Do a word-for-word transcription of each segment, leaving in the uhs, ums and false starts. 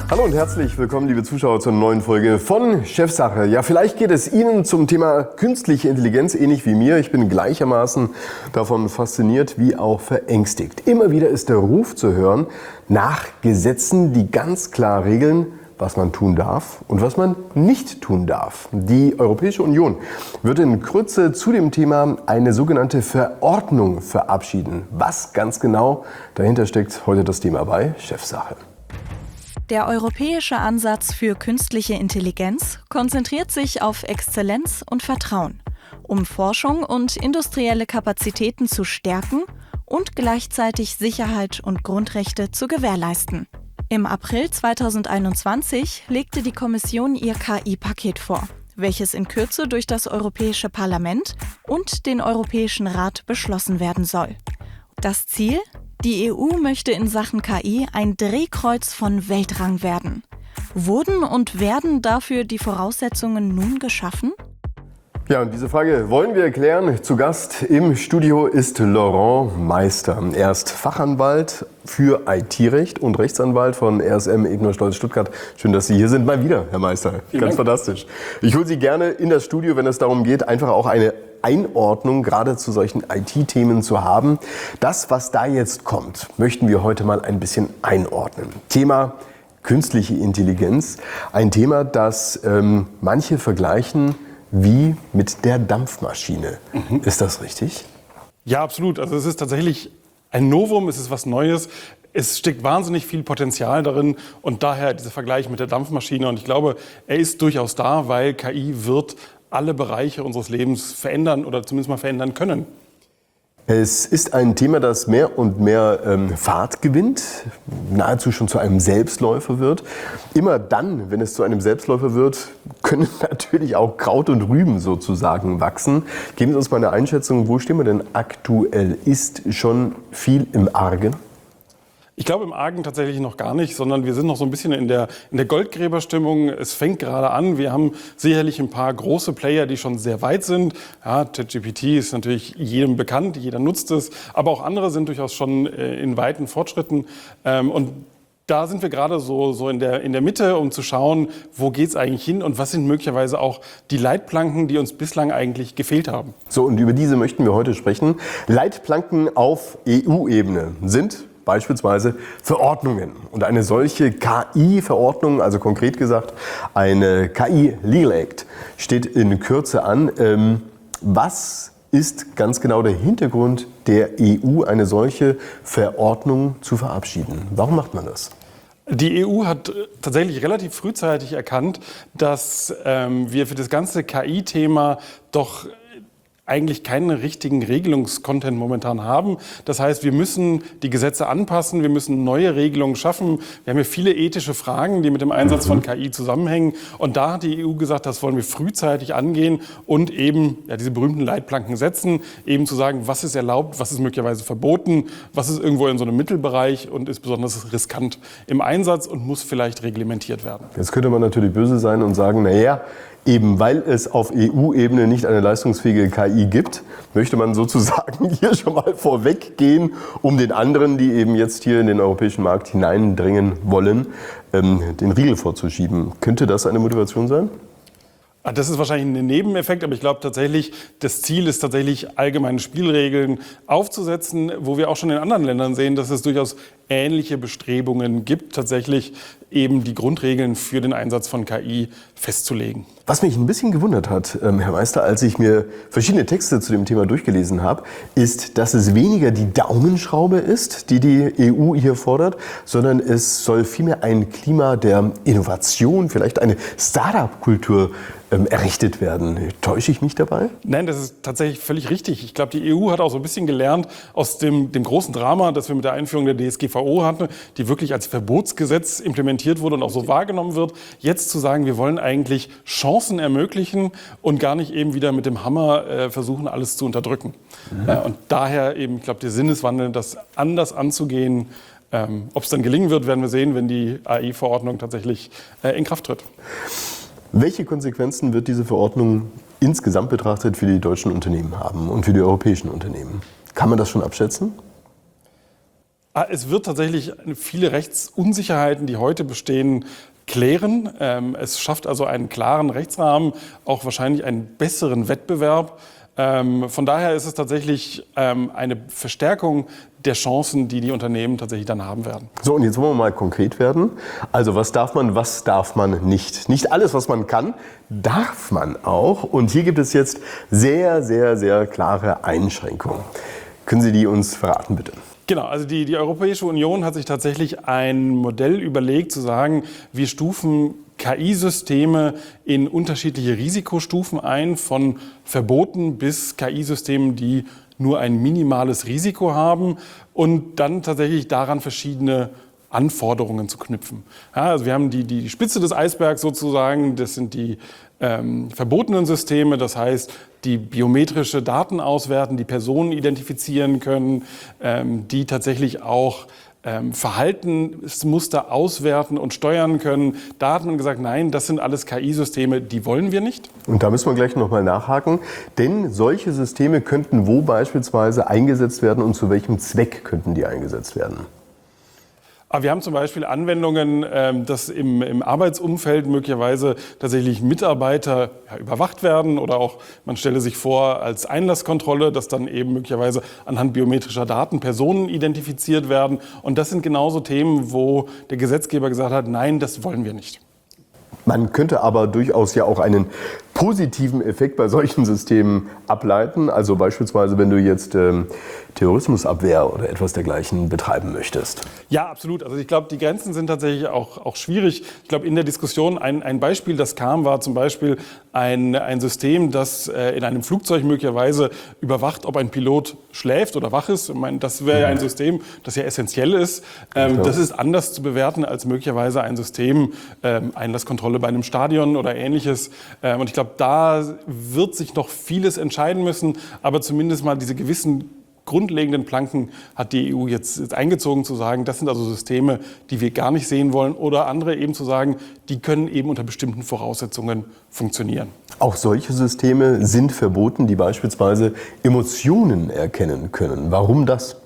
Hallo und herzlich willkommen, liebe Zuschauer, zur neuen Folge von Chefsache. Ja, vielleicht geht es Ihnen zum Thema künstliche Intelligenz ähnlich wie mir. Ich bin gleichermaßen davon fasziniert wie auch verängstigt. Immer wieder ist der Ruf zu hören nach Gesetzen, die ganz klar regeln, was man tun darf und was man nicht tun darf. Die Europäische Union wird in Kürze zu dem Thema eine sogenannte Verordnung verabschieden. Was ganz genau dahinter steckt, heute das Thema bei Chefsache. Der europäische Ansatz für künstliche Intelligenz konzentriert sich auf Exzellenz und Vertrauen, um Forschung und industrielle Kapazitäten zu stärken und gleichzeitig Sicherheit und Grundrechte zu gewährleisten. Im April zweitausendeinundzwanzig legte die Kommission ihr K I-Paket vor, welches in Kürze durch das Europäische Parlament und den Europäischen Rat beschlossen werden soll. Das Ziel? Die E U möchte in Sachen K I ein Drehkreuz von Weltrang werden. Wurden und werden dafür die Voraussetzungen nun geschaffen? Ja, und diese Frage wollen wir erklären. Zu Gast im Studio ist Laurent Meister. Er ist Fachanwalt für I T-Recht und Rechtsanwalt von R S M Ebner Stolz Stuttgart. Schön, dass Sie hier sind. Mal wieder, Herr Meister. Vielen Ganz Dank. Fantastisch. Ich hole Sie gerne in das Studio, wenn es darum geht, einfach auch eine Einordnung gerade zu solchen I T-Themen zu haben. Das, was da jetzt kommt, möchten wir heute mal ein bisschen einordnen. Thema künstliche Intelligenz. Ein Thema, das ähm, manche vergleichen wie mit der Dampfmaschine. Mhm. Ist das richtig? Ja, absolut. Also es ist tatsächlich ein Novum, es ist was Neues. Es steckt wahnsinnig viel Potenzial darin und daher dieser Vergleich mit der Dampfmaschine. Und ich glaube, er ist durchaus da, weil K I wird alle Bereiche unseres Lebens verändern oder zumindest mal verändern können. Es ist ein Thema, das mehr und mehr ähm, Fahrt gewinnt, nahezu schon zu einem Selbstläufer wird. Immer dann, wenn es zu einem Selbstläufer wird, können natürlich auch Kraut und Rüben sozusagen wachsen. Geben Sie uns mal eine Einschätzung, wo stehen wir denn aktuell? Ist schon viel im Argen? Ich glaube im Argen tatsächlich noch gar nicht, sondern wir sind noch so ein bisschen in der, in der Goldgräberstimmung. Es fängt gerade an. Wir haben sicherlich ein paar große Player, die schon sehr weit sind. Ja, ChatGPT ist natürlich jedem bekannt, jeder nutzt es. Aber auch andere sind durchaus schon in weiten Fortschritten. Und da sind wir gerade so, so in der, in der Mitte, um zu schauen, wo geht es eigentlich hin und was sind möglicherweise auch die Leitplanken, die uns bislang eigentlich gefehlt haben. So, und über diese möchten wir heute sprechen. Leitplanken auf E U-Ebene sind beispielsweise Verordnungen. Und eine solche K I-Verordnung, also konkret gesagt eine K I-Legal Act, steht in Kürze an. Ähm, was ist ganz genau der Hintergrund der E U, eine solche Verordnung zu verabschieden? Warum macht man das? Die E U hat tatsächlich relativ frühzeitig erkannt, dass ähm, wir für das ganze K I-Thema doch eigentlich keinen richtigen Regelungskontent momentan haben. Das heißt, wir müssen die Gesetze anpassen, wir müssen neue Regelungen schaffen. Wir haben ja viele ethische Fragen, die mit dem Einsatz von K I zusammenhängen. Und da hat die E U gesagt, das wollen wir frühzeitig angehen und eben ja, diese berühmten Leitplanken setzen, eben zu sagen, was ist erlaubt, was ist möglicherweise verboten, was ist irgendwo in so einem Mittelbereich und ist besonders riskant im Einsatz und muss vielleicht reglementiert werden. Jetzt könnte man natürlich böse sein und sagen, naja, eben weil es auf E U-Ebene nicht eine leistungsfähige K I gibt, möchte man sozusagen hier schon mal vorweggehen, um den anderen, die eben jetzt hier in den europäischen Markt hineindringen wollen, den Riegel vorzuschieben. Könnte das eine Motivation sein? Das ist wahrscheinlich ein Nebeneffekt, aber ich glaube tatsächlich, das Ziel ist tatsächlich, allgemeine Spielregeln aufzusetzen, wo wir auch schon in anderen Ländern sehen, dass es durchaus ähnliche Bestrebungen gibt, tatsächlich eben die Grundregeln für den Einsatz von K I festzulegen. Was mich ein bisschen gewundert hat, ähm, Herr Meister, als ich mir verschiedene Texte zu dem Thema durchgelesen habe, ist, dass es weniger die Daumenschraube ist, die die E U hier fordert, sondern es soll vielmehr ein Klima der Innovation, vielleicht eine Start-up-Kultur ähm, errichtet werden. Täusche ich mich dabei? Nein, das ist tatsächlich völlig richtig. Ich glaube, die E U hat auch so ein bisschen gelernt aus dem, dem großen Drama, das wir mit der Einführung der D S G V O hatten, die wirklich als Verbotsgesetz implementiert wurde und auch so wahrgenommen wird. Jetzt zu sagen, wir wollen eigentlich Chancen ermöglichen und gar nicht eben wieder mit dem Hammer äh, versuchen, alles zu unterdrücken. Mhm. Äh, und daher eben, ich glaube, der Sinneswandel, das anders anzugehen. Ähm, ob es dann gelingen wird, werden wir sehen, wenn die A I-Verordnung tatsächlich äh, in Kraft tritt. Welche Konsequenzen wird diese Verordnung insgesamt betrachtet für die deutschen Unternehmen haben und für die europäischen Unternehmen? Kann man das schon abschätzen? Es wird tatsächlich viele Rechtsunsicherheiten, die heute bestehen, klären. Es schafft also einen klaren Rechtsrahmen, auch wahrscheinlich einen besseren Wettbewerb. Von daher ist es tatsächlich eine Verstärkung der Chancen, die die Unternehmen tatsächlich dann haben werden. So, und jetzt wollen wir mal konkret werden. Also was darf man, was darf man nicht? Nicht alles, was man kann, darf man auch. Und hier gibt es jetzt sehr, sehr, sehr klare Einschränkungen. Können Sie die uns verraten, bitte? Genau, also die, die Europäische Union hat sich tatsächlich ein Modell überlegt, zu sagen, wir stufen K I-Systeme in unterschiedliche Risikostufen ein, von Verboten bis K I-Systemen, die nur ein minimales Risiko haben und dann tatsächlich daran verschiedene Anforderungen zu knüpfen. Ja, also wir haben die, die Spitze des Eisbergs sozusagen, das sind die ähm, verbotenen Systeme, das heißt, die biometrische Daten auswerten, die Personen identifizieren können, ähm, die tatsächlich auch ähm, Verhaltensmuster auswerten und steuern können. Da hat man gesagt, nein, das sind alles K I-Systeme, die wollen wir nicht. Und da müssen wir gleich nochmal nachhaken, denn solche Systeme könnten wo beispielsweise eingesetzt werden und zu welchem Zweck könnten die eingesetzt werden? Aber wir haben zum Beispiel Anwendungen, dass im, im Arbeitsumfeld möglicherweise tatsächlich Mitarbeiter ja, überwacht werden oder auch, man stelle sich vor, als Einlasskontrolle, dass dann eben möglicherweise anhand biometrischer Daten Personen identifiziert werden. Und das sind genauso Themen, wo der Gesetzgeber gesagt hat, nein, das wollen wir nicht. Man könnte aber durchaus ja auch einen positiven Effekt bei solchen Systemen ableiten. Also beispielsweise, wenn du jetzt ähm, Terrorismusabwehr oder etwas dergleichen betreiben möchtest. Ja, absolut. Also ich glaube, die Grenzen sind tatsächlich auch, auch schwierig. Ich glaube, in der Diskussion ein, ein Beispiel, das kam, war zum Beispiel ein, ein System, das äh, in einem Flugzeug möglicherweise überwacht, ob ein Pilot schläft oder wach ist. Ich meine, das wäre ja ein System, das ja essentiell ist. Ähm, das ist anders zu bewerten als möglicherweise ein System, ähm, Einlasskontrolle bei einem Stadion oder Ähnliches. Ähm, und ich glaube, da wird sich noch vieles entscheiden müssen, aber zumindest mal diese gewissen grundlegenden Planken hat die E U jetzt, jetzt eingezogen, zu sagen, das sind also Systeme, die wir gar nicht sehen wollen, oder andere eben zu sagen, die können eben unter bestimmten Voraussetzungen funktionieren. Auch solche Systeme sind verboten, die beispielsweise Emotionen erkennen können. Warum das?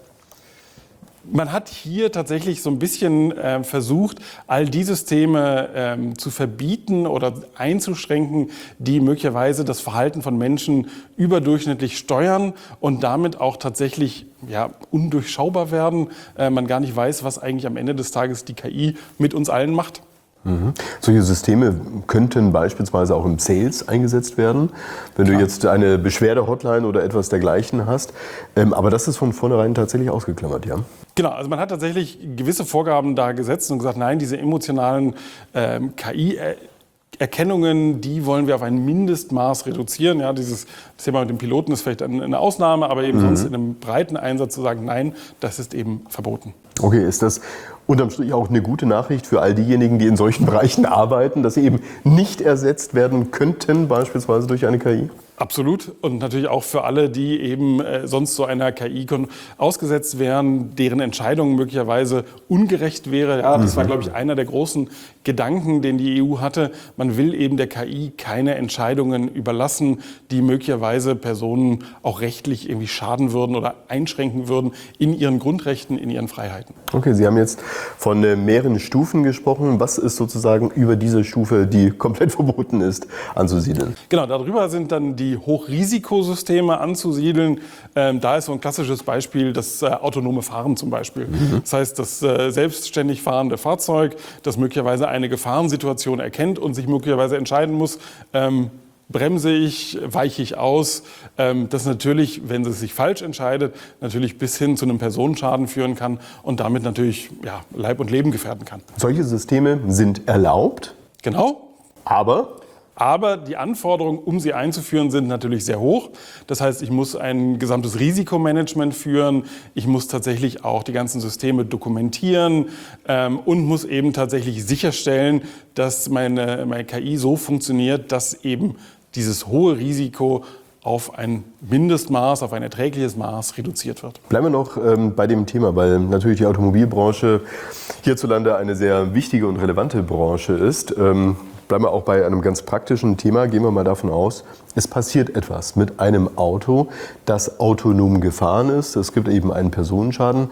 Man hat hier tatsächlich so ein bisschen äh, versucht, all die Systeme ähm, zu verbieten oder einzuschränken, die möglicherweise das Verhalten von Menschen überdurchschnittlich steuern und damit auch tatsächlich ja, undurchschaubar werden. Äh, man gar nicht weiß, was eigentlich am Ende des Tages die K I mit uns allen macht. Mhm. Solche Systeme könnten beispielsweise auch im Sales eingesetzt werden, wenn Klar. du jetzt eine Beschwerde-Hotline oder etwas dergleichen hast. Ähm, aber das ist von vornherein tatsächlich ausgeklammert, ja? Genau, also man hat tatsächlich gewisse Vorgaben da gesetzt und gesagt, nein, diese emotionalen ähm, K I-Erkennungen, die wollen wir auf ein Mindestmaß reduzieren. Ja, dieses das Thema mit dem Piloten ist vielleicht eine Ausnahme, aber eben mhm. sonst in einem breiten Einsatz zu sagen, nein, das ist eben verboten. Okay, ist das unterm Strich auch eine gute Nachricht für all diejenigen, die in solchen Bereichen arbeiten, dass sie eben nicht ersetzt werden könnten, beispielsweise durch eine K I? Absolut. Und natürlich auch für alle, die eben äh, sonst so einer K I ausgesetzt wären, deren Entscheidung möglicherweise ungerecht wäre. Ja, das war, glaube ich, einer der großen Gedanken, den die E U hatte. Man will eben der K I keine Entscheidungen überlassen, die möglicherweise Personen auch rechtlich irgendwie schaden würden oder einschränken würden in ihren Grundrechten, in ihren Freiheiten. Okay, Sie haben jetzt von äh, mehreren Stufen gesprochen. Was ist sozusagen über diese Stufe, die komplett verboten ist, anzusiedeln? Genau, darüber sind dann die Hochrisikosysteme anzusiedeln. Ähm, da ist so ein klassisches Beispiel das äh, autonome Fahren zum Beispiel. Mhm. Das heißt, das äh, selbstständig fahrende Fahrzeug, das möglicherweise eine Gefahrensituation erkennt und sich möglicherweise entscheiden muss, ähm, bremse ich, weiche ich aus, ähm, das natürlich, wenn es sich falsch entscheidet, natürlich bis hin zu einem Personenschaden führen kann und damit natürlich ja, Leib und Leben gefährden kann. Solche Systeme sind erlaubt? Genau. Aber? Aber die Anforderungen, um sie einzuführen, sind natürlich sehr hoch. Das heißt, ich muss ein gesamtes Risikomanagement führen. Ich muss tatsächlich auch die ganzen Systeme dokumentieren ähm, und muss eben tatsächlich sicherstellen, dass meine, meine K I so funktioniert, dass eben dieses hohe Risiko auf ein Mindestmaß, auf ein erträgliches Maß reduziert wird. Bleiben wir noch ähm, bei dem Thema, weil natürlich die Automobilbranche hierzulande eine sehr wichtige und relevante Branche ist. Ähm, Bleiben wir auch bei einem ganz praktischen Thema. Gehen wir mal davon aus, es passiert etwas mit einem Auto, das autonom gefahren ist. Es gibt eben einen Personenschaden.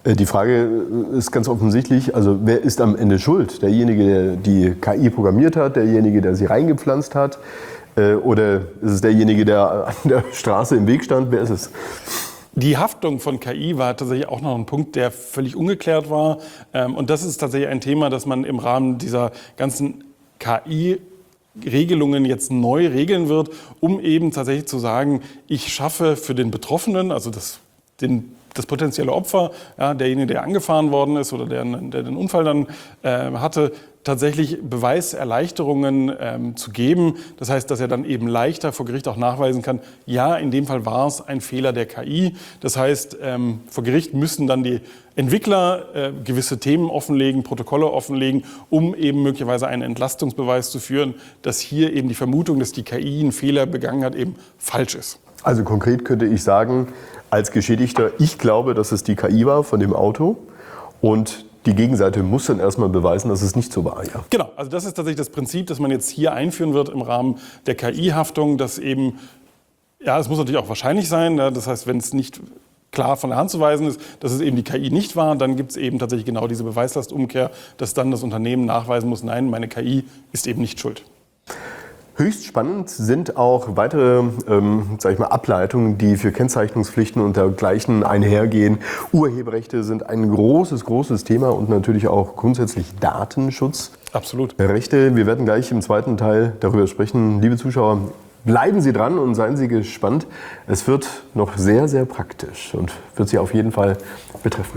Die Frage ist ganz offensichtlich, also wer ist am Ende schuld? Derjenige, der die K I programmiert hat, derjenige, der sie reingepflanzt hat? Oder ist es derjenige, der an der Straße im Weg stand? Wer ist es? Die Haftung von K I war tatsächlich auch noch ein Punkt, der völlig ungeklärt war. Und das ist tatsächlich ein Thema, das man im Rahmen dieser ganzen K I-Regelungen jetzt neu regeln wird, um eben tatsächlich zu sagen, ich schaffe für den Betroffenen, also das, den das potenzielle Opfer, ja, derjenige, der angefahren worden ist oder der, der den Unfall dann äh, hatte, tatsächlich Beweiserleichterungen ähm, zu geben. Das heißt, dass er dann eben leichter vor Gericht auch nachweisen kann, ja, in dem Fall war es ein Fehler der K I. Das heißt, ähm, vor Gericht müssen dann die Entwickler äh, gewisse Themen offenlegen, Protokolle offenlegen, um eben möglicherweise einen Entlastungsbeweis zu führen, dass hier eben die Vermutung, dass die K I einen Fehler begangen hat, eben falsch ist. Also konkret könnte ich sagen, als Geschädigter, ich glaube, dass es die K I war von dem Auto und die Gegenseite muss dann erstmal beweisen, dass es nicht so war. Ja. Genau, also das ist tatsächlich das Prinzip, das man jetzt hier einführen wird im Rahmen der K I-Haftung, dass eben, ja, es muss natürlich auch wahrscheinlich sein, ja, das heißt, wenn es nicht klar von der Hand zu weisen ist, dass es eben die K I nicht war, dann gibt es eben tatsächlich genau diese Beweislastumkehr, dass dann das Unternehmen nachweisen muss, nein, meine K I ist eben nicht schuld. Höchst spannend sind auch weitere ähm, sag ich mal, Ableitungen, die für Kennzeichnungspflichten und dergleichen einhergehen. Urheberrechte sind ein großes, großes Thema und natürlich auch grundsätzlich Datenschutz. Absolut. Rechte, wir werden gleich im zweiten Teil darüber sprechen. Liebe Zuschauer, bleiben Sie dran und seien Sie gespannt. Es wird noch sehr, sehr praktisch und wird Sie auf jeden Fall betreffen.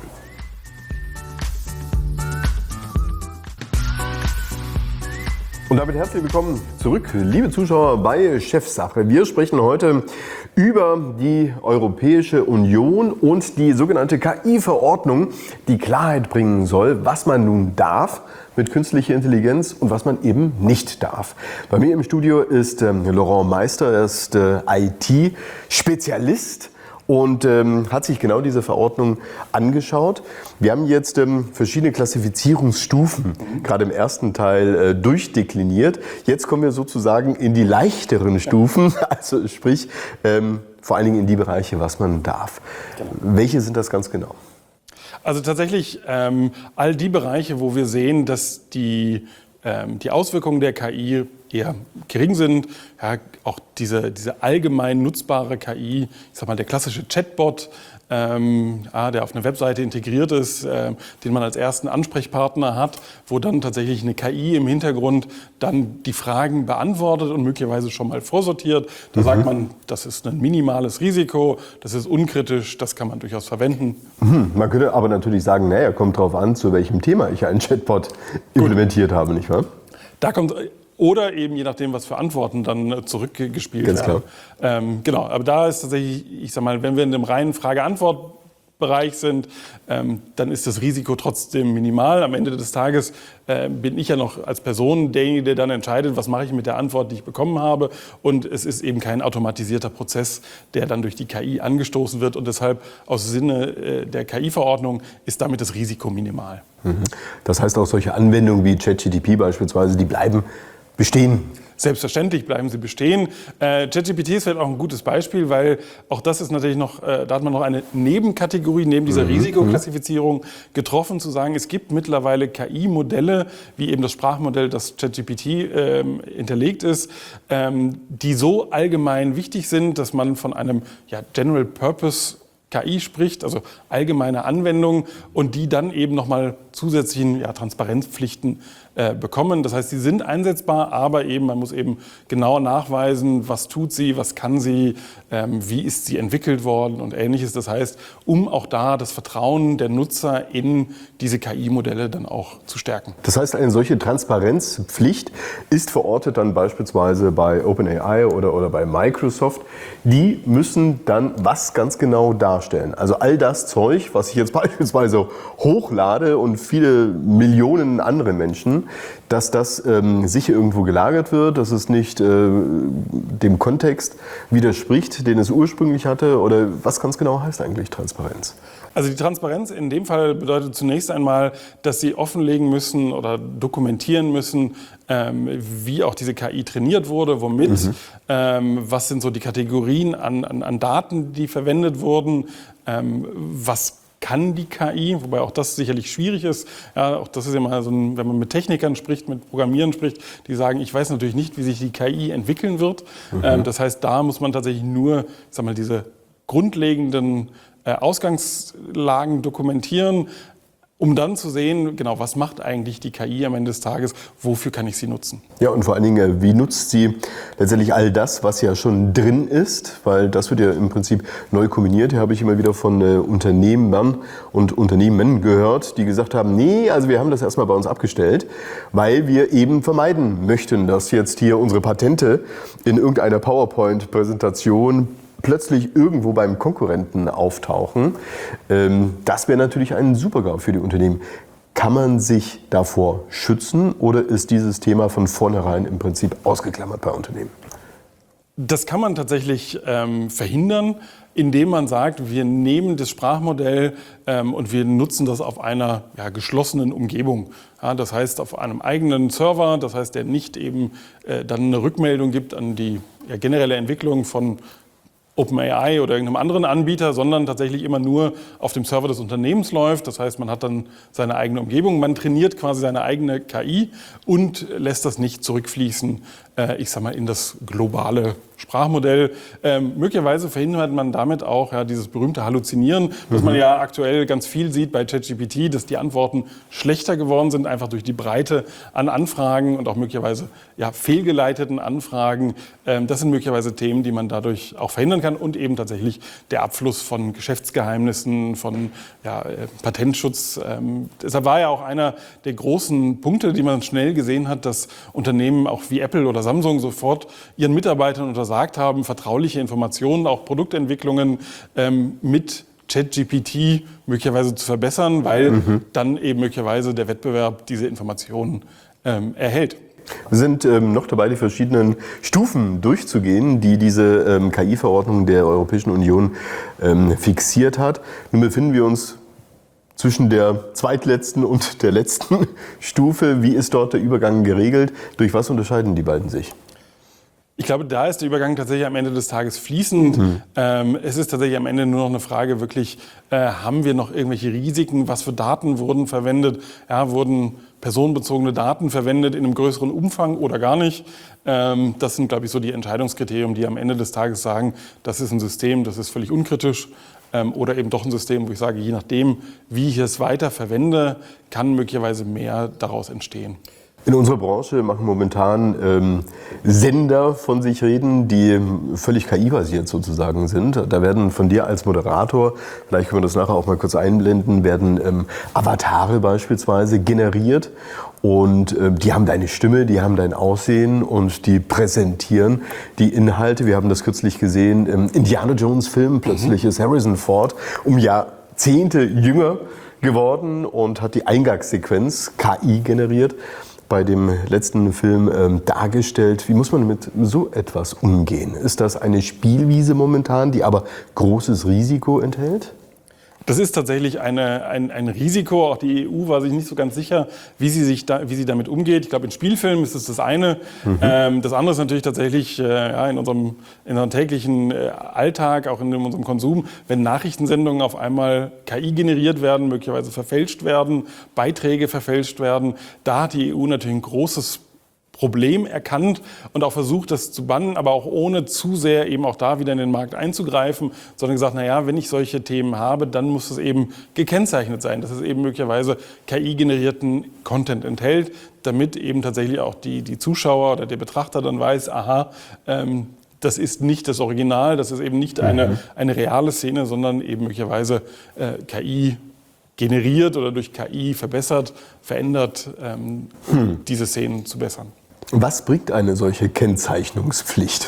Und damit herzlich willkommen zurück, liebe Zuschauer, bei Chefsache. Wir sprechen heute über die Europäische Union und die sogenannte K I-Verordnung, die Klarheit bringen soll, was man nun darf mit künstlicher Intelligenz und was man eben nicht darf. Bei mir im Studio ist ähm, Laurent Meister, er ist äh, I T-Spezialist. Und ähm, hat sich genau diese Verordnung angeschaut. Wir haben jetzt ähm, verschiedene Klassifizierungsstufen, mhm. gerade im ersten Teil äh, durchdekliniert. Jetzt kommen wir sozusagen in die leichteren Stufen, also sprich ähm, vor allen Dingen in die Bereiche, was man darf. Genau. Welche sind das ganz genau? Also tatsächlich ähm, all die Bereiche, wo wir sehen, dass die die Auswirkungen der K I eher gering sind. Ja, auch diese, diese allgemein nutzbare K I, ich sag mal der klassische Chatbot, ähm, ja, der auf einer Webseite integriert ist, äh, den man als ersten Ansprechpartner hat, wo dann tatsächlich eine K I im Hintergrund dann die Fragen beantwortet und möglicherweise schon mal vorsortiert. Da mhm. sagt man, das ist ein minimales Risiko, das ist unkritisch, das kann man durchaus verwenden. Mhm. Man könnte aber natürlich sagen, naja, kommt drauf an, zu welchem Thema ich einen Chatbot implementiert Gut. habe, nicht wahr? Da kommt Oder eben je nachdem, was für Antworten dann zurückgespielt Ganz werden. Klar. Ähm, genau, aber da ist tatsächlich, ich sag mal, wenn wir in dem reinen Frage-Antwort-Bereich sind, ähm, dann ist das Risiko trotzdem minimal. Am Ende des Tages äh, bin ich ja noch als Person derjenige, der dann entscheidet, was mache ich mit der Antwort, die ich bekommen habe. Und es ist eben kein automatisierter Prozess, der dann durch die K I angestoßen wird. Und deshalb aus Sinne äh, der K I-Verordnung ist damit das Risiko minimal. Mhm. Das heißt auch solche Anwendungen wie ChatGPT beispielsweise, die bleiben bestehen. Selbstverständlich bleiben sie bestehen. Äh, ChatGPT ist vielleicht auch ein gutes Beispiel, weil auch das ist natürlich noch, äh, da hat man noch eine Nebenkategorie neben dieser mhm. Risikoklassifizierung getroffen, zu sagen, es gibt mittlerweile K I-Modelle, wie eben das Sprachmodell, das ChatGPT ähm, hinterlegt ist, ähm, die so allgemein wichtig sind, dass man von einem ja, General Purpose K I spricht, also allgemeine Anwendungen und die dann eben nochmal zusätzlichen ja, Transparenzpflichten äh, bekommen. Das heißt, sie sind einsetzbar, aber eben man muss eben genau nachweisen, was tut sie, was kann sie, ähm, wie ist sie entwickelt worden und Ähnliches. Das heißt, um auch da das Vertrauen der Nutzer in diese K I-Modelle dann auch zu stärken. Das heißt, eine solche Transparenzpflicht ist verortet dann beispielsweise bei OpenAI oder, oder bei Microsoft. Die müssen dann was ganz genau darstellen. Also all das Zeug, was ich jetzt beispielsweise hochlade und viele Millionen andere Menschen, dass das ähm, sicher irgendwo gelagert wird, dass es nicht äh, dem Kontext widerspricht, den es ursprünglich hatte? Oder was ganz genau heißt eigentlich Transparenz? Also die Transparenz in dem Fall bedeutet zunächst einmal, dass Sie offenlegen müssen oder dokumentieren müssen, ähm, wie auch diese K I trainiert wurde, womit, mhm. ähm, was sind so die Kategorien an, an, an Daten, die verwendet wurden, ähm, was kann die K I, wobei auch das sicherlich schwierig ist. Ja, auch das ist immer so ein, wenn man mit Technikern spricht, mit Programmierern spricht, die sagen, ich weiß natürlich nicht, wie sich die K I entwickeln wird. Mhm. Ähm, das heißt, da muss man tatsächlich nur, ich sag mal, diese grundlegenden äh, Ausgangslagen dokumentieren, um dann zu sehen, genau, was macht eigentlich die K I am Ende des Tages, wofür kann ich sie nutzen. Ja, und vor allen Dingen, wie nutzt sie letztendlich all das, was ja schon drin ist, weil das wird ja im Prinzip neu kombiniert. Hier habe ich immer wieder von äh, Unternehmern und Unternehmen gehört, die gesagt haben, nee, also wir haben das erstmal bei uns abgestellt, weil wir eben vermeiden möchten, dass jetzt hier unsere Patente in irgendeiner PowerPoint-Präsentation plötzlich irgendwo beim Konkurrenten auftauchen. Das wäre natürlich ein Super-GAU für die Unternehmen. Kann man sich davor schützen oder ist dieses Thema von vornherein im Prinzip ausgeklammert bei Unternehmen? Das kann man tatsächlich ähm, verhindern, indem man sagt, wir nehmen das Sprachmodell ähm, und wir nutzen das auf einer ja, geschlossenen Umgebung. Ja, das heißt auf einem eigenen Server, das heißt, der nicht eben äh, dann eine Rückmeldung gibt an die ja, generelle Entwicklung von OpenAI oder irgendeinem anderen Anbieter, sondern tatsächlich immer nur auf dem Server des Unternehmens läuft. Das heißt, man hat dann seine eigene Umgebung, man trainiert quasi seine eigene K I und lässt das nicht zurückfließen, äh, ich sag mal, in das globale Sprachmodell. Ähm, möglicherweise verhindert man damit auch ja, dieses berühmte Halluzinieren, was mhm. man ja aktuell ganz viel sieht bei ChatGPT, dass die Antworten schlechter geworden sind, einfach durch die Breite an Anfragen und auch möglicherweise ja, fehlgeleiteten Anfragen. Ähm, das sind möglicherweise Themen, die man dadurch auch verhindern kann und eben tatsächlich der Abfluss von Geschäftsgeheimnissen, von ja, äh, Patentschutz. Ähm, deshalb war ja auch einer der großen Punkte, die man schnell gesehen hat, dass Unternehmen auch wie Apple oder Samsung sofort ihren Mitarbeitern untersagt haben, vertrauliche Informationen, auch Produktentwicklungen ähm, mit ChatGPT möglicherweise zu verbessern, weil mhm. dann eben möglicherweise der Wettbewerb diese Informationen ähm, erhält. Wir sind ähm, noch dabei, die verschiedenen Stufen durchzugehen, die diese ähm, K I-Verordnung der Europäischen Union ähm, fixiert hat. Nun befinden wir uns zwischen der zweitletzten und der letzten Stufe. Wie ist dort der Übergang geregelt? Durch was unterscheiden die beiden sich? Ich glaube, da ist der Übergang tatsächlich am Ende des Tages fließend. Mhm. Ähm, es ist tatsächlich am Ende nur noch eine Frage, wirklich, äh, haben wir noch irgendwelche Risiken? Was für Daten wurden verwendet? Ja, wurden personenbezogene Daten verwendet in einem größeren Umfang oder gar nicht? Ähm, das sind, glaube ich, so die Entscheidungskriterien, die am Ende des Tages sagen, das ist ein System, das ist völlig unkritisch. Ähm, oder eben doch ein System, wo ich sage, je nachdem, wie ich es weiter verwende, kann möglicherweise mehr daraus entstehen. In unserer Branche machen momentan ähm, Sender von sich reden, die völlig K I-basiert sozusagen sind. Da werden von dir als Moderator, vielleicht können wir das nachher auch mal kurz einblenden, werden ähm, Avatare beispielsweise generiert. Und äh, die haben deine Stimme, die haben dein Aussehen und die präsentieren die Inhalte. Wir haben das kürzlich gesehen im Indiana Jones Film. Plötzlich mhm. ist Harrison Ford um Jahrzehnte jünger geworden und hat die Eingangssequenz K I generiert, bei dem letzten Film ähm, dargestellt. Wie muss man mit so etwas umgehen? Ist das eine Spielwiese momentan, die aber großes Risiko enthält? Das ist tatsächlich eine, ein, ein Risiko. Auch die E U war sich nicht so ganz sicher, wie sie, sich da, wie sie damit umgeht. Ich glaube, in Spielfilmen ist das das eine. Mhm. Ähm, das andere ist natürlich tatsächlich äh, ja, in, unserem, in unserem täglichen äh, Alltag, auch in unserem Konsum, wenn Nachrichtensendungen auf einmal K I generiert werden, möglicherweise verfälscht werden, Beiträge verfälscht werden. Da hat die E U natürlich ein großes Problem erkannt und auch versucht, das zu bannen, aber auch ohne zu sehr eben auch da wieder in den Markt einzugreifen, sondern gesagt, naja, wenn ich solche Themen habe, dann muss es eben gekennzeichnet sein, dass es eben möglicherweise K I-generierten Content enthält, damit eben tatsächlich auch die, die Zuschauer oder der Betrachter dann weiß, aha, ähm, das ist nicht das Original, das ist eben nicht eine, mhm. eine reale Szene, sondern eben möglicherweise äh, K I generiert oder durch K I verbessert, verändert, ähm, um hm. diese Szenen zu bessern. Was bringt eine solche Kennzeichnungspflicht?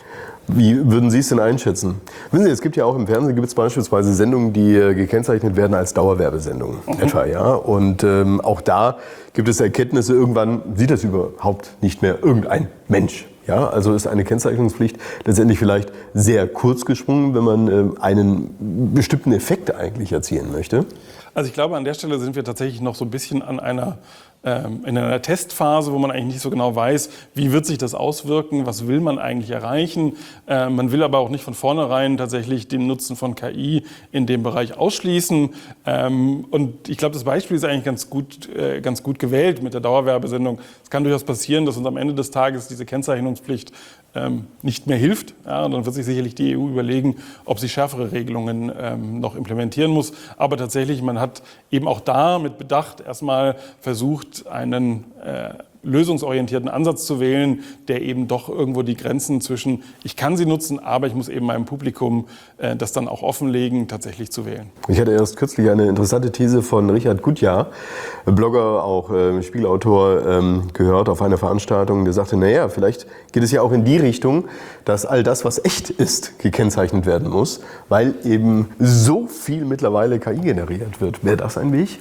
Wie würden Sie es denn einschätzen? Wissen Sie, es gibt ja auch im Fernsehen gibt es beispielsweise Sendungen, die gekennzeichnet werden als Dauerwerbesendungen mhm. etwa, ja. Und ähm, auch da gibt es Erkenntnisse. Irgendwann sieht das überhaupt nicht mehr irgendein Mensch. Ja, also ist eine Kennzeichnungspflicht letztendlich vielleicht sehr kurz gesprungen, wenn man äh, einen bestimmten Effekt eigentlich erzielen möchte? Also ich glaube, an der Stelle sind wir tatsächlich noch so ein bisschen an einer, ähm, in einer Testphase, wo man eigentlich nicht so genau weiß, wie wird sich das auswirken, was will man eigentlich erreichen. Äh, man will aber auch nicht von vornherein tatsächlich den Nutzen von K I in dem Bereich ausschließen. Ähm, und ich glaube, das Beispiel ist eigentlich ganz gut, äh, ganz gut gewählt mit der Dauerwerbesendung. Es kann durchaus passieren, dass uns am Ende des Tages diese Kennzeichnungspflicht ähm, nicht mehr hilft. Ja, und dann wird sich sicherlich die E U überlegen, ob sie schärfere Regelungen ähm, noch implementieren muss. Aber tatsächlich, man hat eben auch da mit Bedacht erstmal versucht, einen äh, lösungsorientierten Ansatz zu wählen, der eben doch irgendwo die Grenzen zwischen, ich kann sie nutzen, aber ich muss eben meinem Publikum äh, das dann auch offenlegen, tatsächlich zu wählen. Ich hatte erst kürzlich eine interessante These von Richard Gutjahr, Blogger, auch äh, Spiegelautor, ähm, gehört auf einer Veranstaltung, der sagte, naja, vielleicht geht es ja auch in die Richtung, dass all das, was echt ist, gekennzeichnet werden muss, weil eben so viel mittlerweile K I generiert wird. Wäre das ein Weg?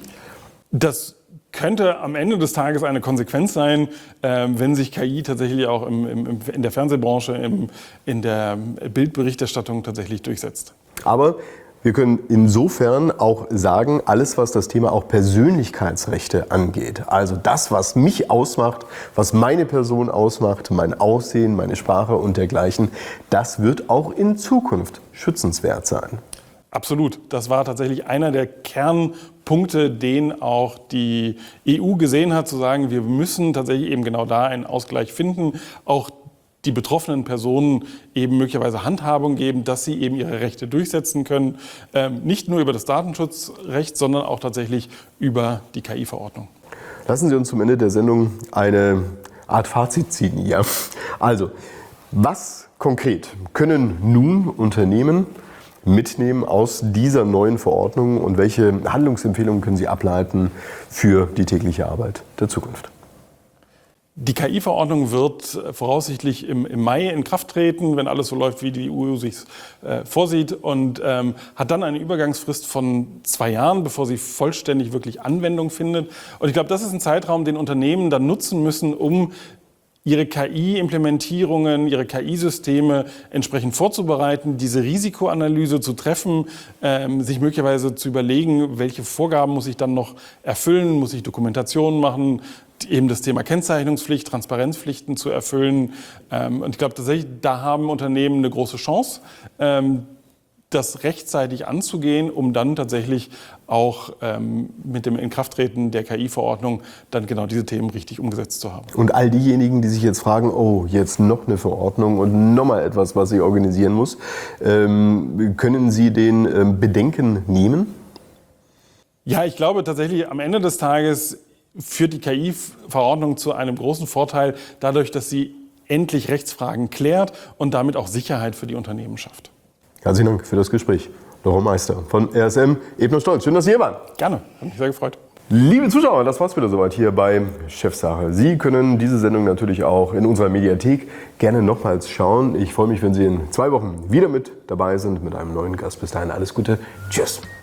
Das könnte am Ende des Tages eine Konsequenz sein, äh, wenn sich K I tatsächlich auch im, im, in der Fernsehbranche, im, in der Bildberichterstattung tatsächlich durchsetzt. Aber wir können insofern auch sagen, alles, was das Thema auch Persönlichkeitsrechte angeht, also das, was mich ausmacht, was meine Person ausmacht, mein Aussehen, meine Sprache und dergleichen, das wird auch in Zukunft schützenswert sein. Absolut. Das war tatsächlich einer der Kernpunkte, den auch die E U gesehen hat, zu sagen, wir müssen tatsächlich eben genau da einen Ausgleich finden, auch die betroffenen Personen eben möglicherweise Handhabung geben, dass sie eben ihre Rechte durchsetzen können, ähm, nicht nur über das Datenschutzrecht, sondern auch tatsächlich über die K I-Verordnung. Lassen Sie uns zum Ende der Sendung eine Art Fazit ziehen. Ja. Also, was konkret können nun Unternehmen mitnehmen aus dieser neuen Verordnung und welche Handlungsempfehlungen können Sie ableiten für die tägliche Arbeit der Zukunft? Die K I-Verordnung wird voraussichtlich im, im Mai in Kraft treten, wenn alles so läuft, wie die E U sich äh, vorsieht, und ähm, hat dann eine Übergangsfrist von zwei Jahren, bevor sie vollständig wirklich Anwendung findet. Und ich glaube, das ist ein Zeitraum, den Unternehmen dann nutzen müssen, um ihre K I-Implementierungen, ihre K I-Systeme entsprechend vorzubereiten, diese Risikoanalyse zu treffen, ähm, sich möglicherweise zu überlegen, welche Vorgaben muss ich dann noch erfüllen, muss ich Dokumentationen machen, eben das Thema Kennzeichnungspflicht, Transparenzpflichten zu erfüllen. Ähm, und ich glaube tatsächlich, da haben Unternehmen eine große Chance, ähm, das rechtzeitig anzugehen, um dann tatsächlich auch ähm, mit dem Inkrafttreten der K I-Verordnung dann genau diese Themen richtig umgesetzt zu haben. Und all diejenigen, die sich jetzt fragen, oh, jetzt noch eine Verordnung und nochmal etwas, was ich organisieren muss, ähm, können Sie den ähm, Bedenken nehmen? Ja, ich glaube tatsächlich, am Ende des Tages führt die K I-Verordnung zu einem großen Vorteil, dadurch, dass sie endlich Rechtsfragen klärt und damit auch Sicherheit für die Unternehmen schafft. Herzlichen Dank für das Gespräch. Laurent Meister von R S M Ebner Stolz. Schön, dass Sie hier waren. Gerne, hat mich sehr gefreut. Liebe Zuschauer, das war's wieder soweit hier bei Chefsache. Sie können diese Sendung natürlich auch in unserer Mediathek gerne nochmals schauen. Ich freue mich, wenn Sie in zwei Wochen wieder mit dabei sind mit einem neuen Gast. Bis dahin alles Gute. Tschüss.